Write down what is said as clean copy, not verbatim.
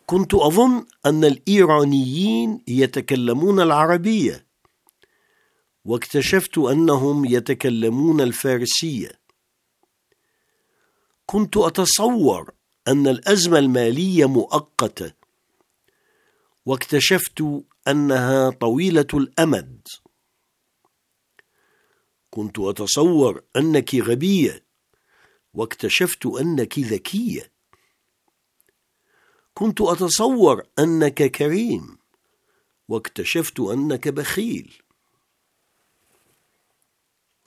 كنت أظن أن الإيرانيين يتكلمون العربية، واكتشفت أنهم يتكلمون الفارسية. كنت أتصور أن الأزمة المالية مؤقتة، واكتشفت أنها طويلة الأمد. كنت أتصور أنك غبية، واكتشفت أنك ذكية. كنت أتصور أنك كريم، واكتشفت أنك بخيل.